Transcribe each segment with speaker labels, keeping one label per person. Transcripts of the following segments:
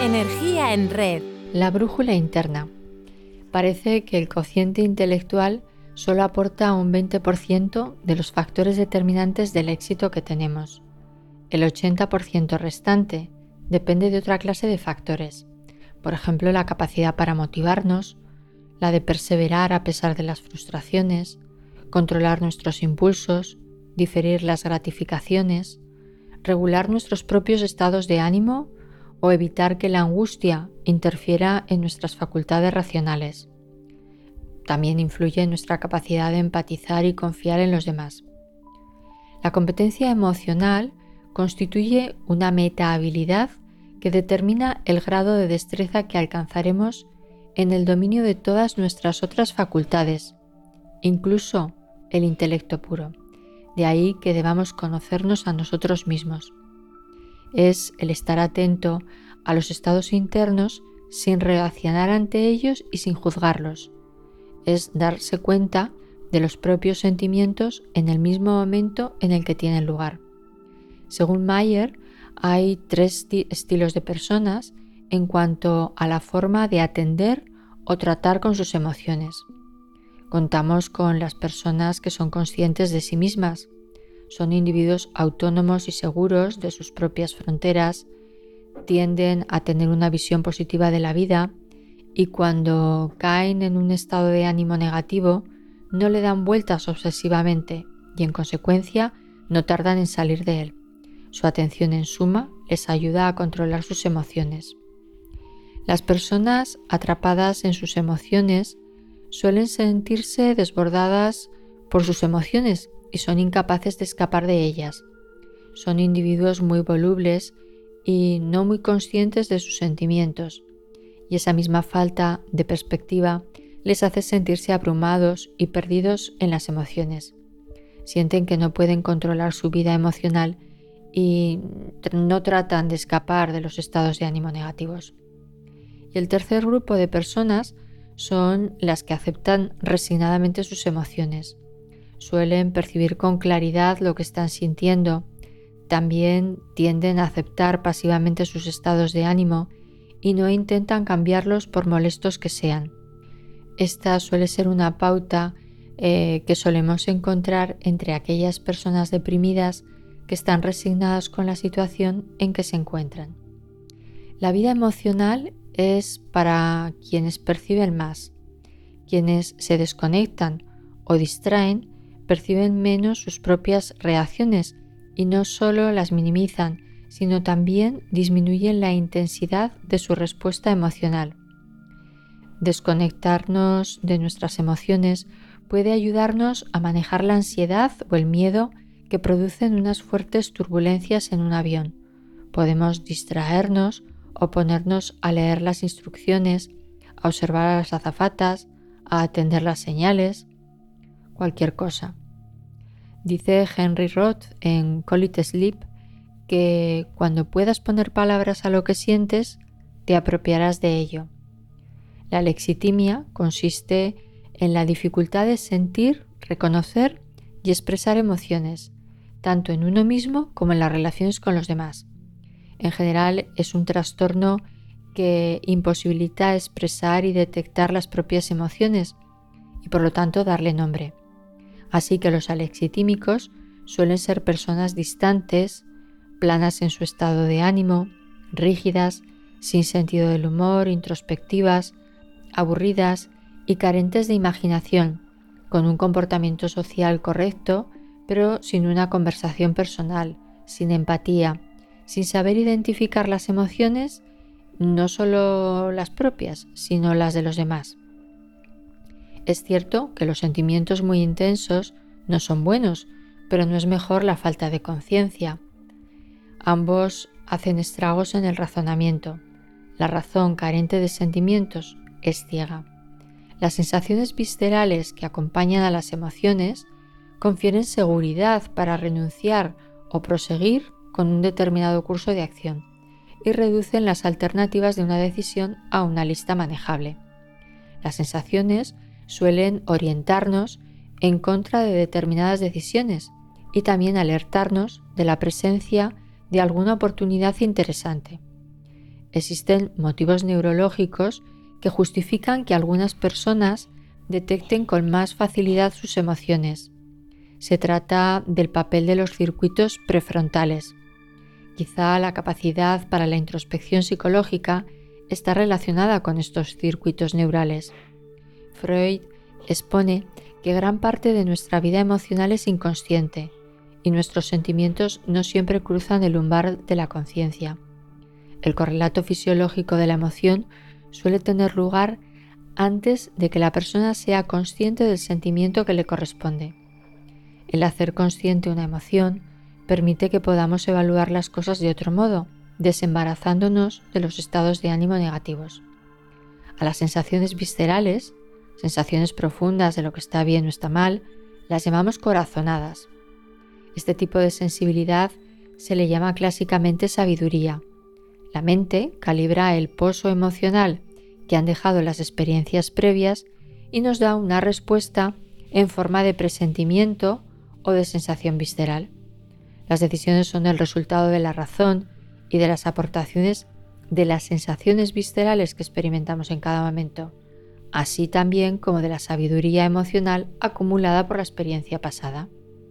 Speaker 1: Energía en red.
Speaker 2: La brújula interna. Parece que el cociente intelectual solo aporta un 20% de los factores determinantes del éxito que tenemos. El 80% restante depende de otra clase de factores, por ejemplo, la capacidad para motivarnos, la de perseverar a pesar de las frustraciones, controlar nuestros impulsos, diferir las gratificaciones, regular nuestros propios estados de ánimo o evitar que la angustia interfiera en nuestras facultades racionales. También influye en nuestra capacidad de empatizar y confiar en los demás. La competencia emocional constituye una metahabilidad que determina el grado de destreza que alcanzaremos en el dominio de todas nuestras otras facultades, incluso el intelecto puro. De ahí que debamos conocernos a nosotros mismos. Es el estar atento a los estados internos sin reaccionar ante ellos y sin juzgarlos. Es darse cuenta de los propios sentimientos en el mismo momento en el que tienen lugar. Según Mayer, hay 3 estilos de personas en cuanto a la forma de atender o tratar con sus emociones. Contamos con las personas que son conscientes de sí mismas. Son individuos autónomos y seguros de sus propias fronteras, tienden a tener una visión positiva de la vida y cuando caen en un estado de ánimo negativo no le dan vueltas obsesivamente y en consecuencia no tardan en salir de él. Su atención en suma les ayuda a controlar sus emociones. Las personas atrapadas en sus emociones suelen sentirse desbordadas por sus emociones y son incapaces de escapar de ellas. Son individuos muy volubles y no muy conscientes de sus sentimientos, y esa misma falta de perspectiva les hace sentirse abrumados y perdidos en las emociones. Sienten que no pueden controlar su vida emocional y no tratan de escapar de los estados de ánimo negativos. Y el tercer grupo de personas son las que aceptan resignadamente sus emociones. Suelen percibir con claridad lo que están sintiendo. También tienden a aceptar pasivamente sus estados de ánimo y no intentan cambiarlos por molestos que sean. Esta suele ser una pauta que solemos encontrar entre aquellas personas deprimidas que están resignadas con la situación en que se encuentran. La vida emocional es para quienes perciben más. Quienes se desconectan o distraen perciben menos sus propias reacciones y no solo las minimizan, sino también disminuyen la intensidad de su respuesta emocional. Desconectarnos de nuestras emociones puede ayudarnos a manejar la ansiedad o el miedo que producen unas fuertes turbulencias en un avión. Podemos distraernos o ponernos a leer las instrucciones, a observar a las azafatas, a atender las señales, cualquier cosa. Dice Henry Roth en Call It Sleep que cuando puedas poner palabras a lo que sientes, te apropiarás de ello. La lexitimia consiste en la dificultad de sentir, reconocer y expresar emociones, tanto en uno mismo como en las relaciones con los demás. En general es un trastorno que imposibilita expresar y detectar las propias emociones y por lo tanto darle nombre. Así que los alexitímicos suelen ser personas distantes, planas en su estado de ánimo, rígidas, sin sentido del humor, introspectivas, aburridas y carentes de imaginación, con un comportamiento social correcto, pero sin una conversación personal, sin empatía, sin saber identificar las emociones, no solo las propias, sino las de los demás. Es cierto que los sentimientos muy intensos no son buenos, pero no es mejor la falta de conciencia. Ambos hacen estragos en el razonamiento. La razón carente de sentimientos es ciega. Las sensaciones viscerales que acompañan a las emociones confieren seguridad para renunciar o proseguir con un determinado curso de acción y reducen las alternativas de una decisión a una lista manejable. Las sensaciones suelen orientarnos en contra de determinadas decisiones y también alertarnos de la presencia de alguna oportunidad interesante. Existen motivos neurológicos que justifican que algunas personas detecten con más facilidad sus emociones. Se trata del papel de los circuitos prefrontales. Quizá la capacidad para la introspección psicológica está relacionada con estos circuitos neurales. Freud expone que gran parte de nuestra vida emocional es inconsciente y nuestros sentimientos no siempre cruzan el umbral de la conciencia. El correlato fisiológico de la emoción suele tener lugar antes de que la persona sea consciente del sentimiento que le corresponde. El hacer consciente una emoción permite que podamos evaluar las cosas de otro modo, desembarazándonos de los estados de ánimo negativos. A las sensaciones viscerales, sensaciones profundas de lo que está bien o está mal, las llamamos corazonadas. Este tipo de sensibilidad se le llama clásicamente sabiduría. La mente calibra el pozo emocional que han dejado las experiencias previas y nos da una respuesta en forma de presentimiento o de sensación visceral. Las decisiones son el resultado de la razón y de las aportaciones de las sensaciones viscerales que experimentamos en cada momento, así también como de la sabiduría emocional acumulada por la experiencia pasada.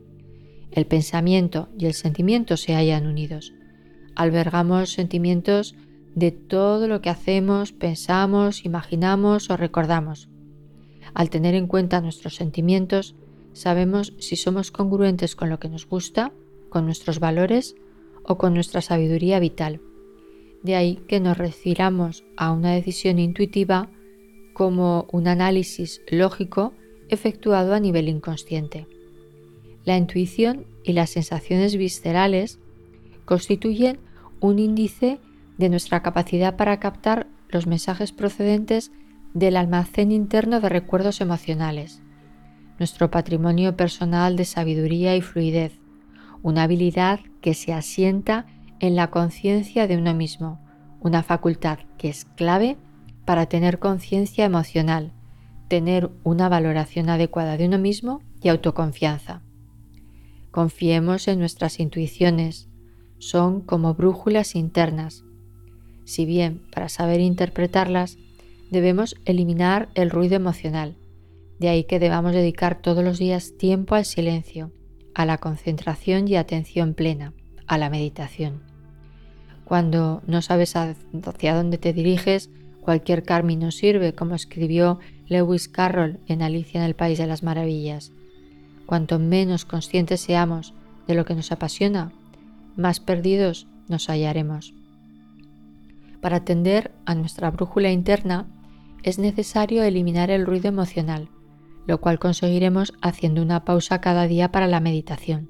Speaker 2: El pensamiento y el sentimiento se hallan unidos. Albergamos sentimientos de todo lo que hacemos, pensamos, imaginamos o recordamos. Al tener en cuenta nuestros sentimientos, sabemos si somos congruentes con lo que nos gusta, con nuestros valores o con nuestra sabiduría vital. De ahí que nos refiramos a una decisión intuitiva como un análisis lógico efectuado a nivel inconsciente. La intuición y las sensaciones viscerales constituyen un índice de nuestra capacidad para captar los mensajes procedentes del almacén interno de recuerdos emocionales, nuestro patrimonio personal de sabiduría y fluidez, una habilidad que se asienta en la conciencia de uno mismo, una facultad que es clave para tener conciencia emocional, tener una valoración adecuada de uno mismo y autoconfianza. Confiemos en nuestras intuiciones, son como brújulas internas. Si bien, para saber interpretarlas, debemos eliminar el ruido emocional, de ahí que debamos dedicar todos los días tiempo al silencio, a la concentración y atención plena, a la meditación. Cuando no sabes hacia dónde te diriges, cualquier camino sirve, como escribió Lewis Carroll en Alicia en el País de las Maravillas. Cuanto menos conscientes seamos de lo que nos apasiona, más perdidos nos hallaremos. Para atender a nuestra brújula interna, es necesario eliminar el ruido emocional, lo cual conseguiremos haciendo una pausa cada día para la meditación.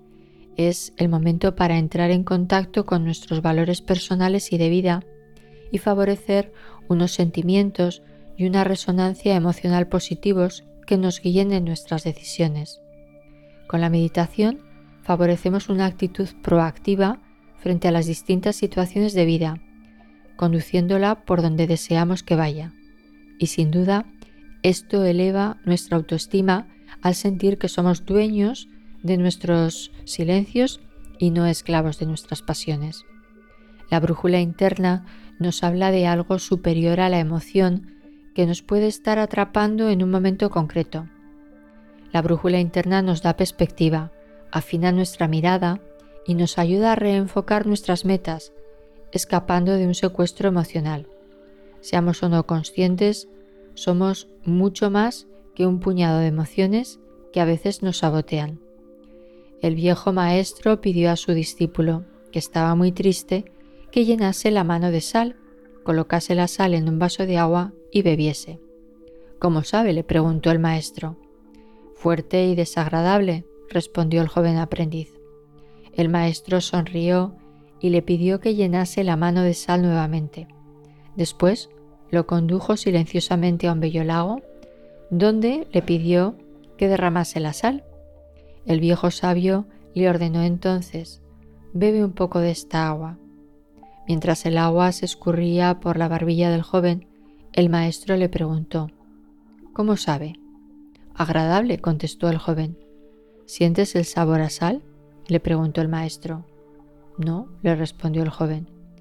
Speaker 2: Es el momento para entrar en contacto con nuestros valores personales y de vida y favorecer unos sentimientos y una resonancia emocional positivos que nos guíen en nuestras decisiones. Con la meditación favorecemos una actitud proactiva frente a las distintas situaciones de vida, conduciéndola por donde deseamos que vaya. Y sin duda, esto eleva nuestra autoestima al sentir que somos dueños de nuestros silencios y no esclavos de nuestras pasiones. La brújula interna nos habla de algo superior a la emoción que nos puede estar atrapando en un momento concreto. La brújula interna nos da perspectiva, afina nuestra mirada y nos ayuda a reenfocar nuestras metas, escapando de un secuestro emocional. Seamos o no conscientes, somos mucho más que un puñado de emociones que a veces nos sabotean. El viejo maestro pidió a su discípulo, que estaba muy triste, que llenase la mano de sal, colocase la sal en un vaso de agua y bebiese. ¿Cómo sabe?, le preguntó el maestro. Fuerte y desagradable, respondió el joven aprendiz. El maestro sonrió y le pidió que llenase la mano de sal nuevamente. Después lo condujo silenciosamente a un bello lago, donde le pidió que derramase la sal. El viejo sabio le ordenó entonces: bebe un poco de esta agua. Mientras el agua se escurría por la barbilla del joven, el maestro le preguntó: ¿cómo sabe? Agradable, contestó el joven. ¿Sientes el sabor a sal?, le preguntó el maestro. No, le respondió el joven.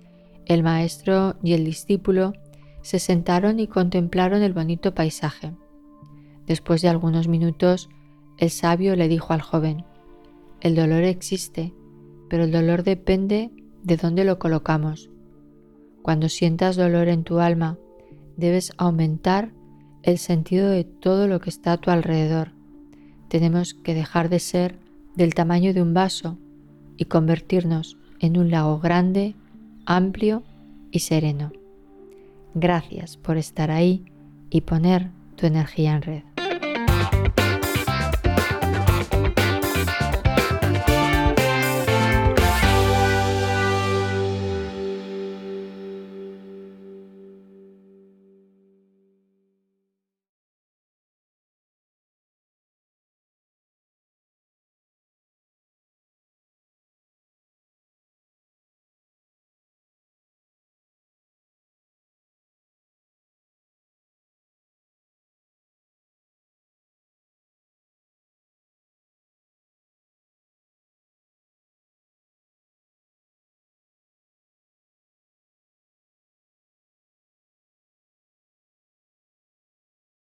Speaker 2: El maestro y el discípulo se sentaron y contemplaron el bonito paisaje. Después de algunos minutos, el sabio le dijo al joven: el dolor existe, pero el dolor depende de dónde lo colocamos. Cuando sientas dolor en tu alma, debes aumentar el sentido de todo lo que está a tu alrededor. Tenemos que dejar de ser del tamaño de un vaso y convertirnos en un lago grande, amplio y sereno. Gracias por estar ahí y poner tu energía en red.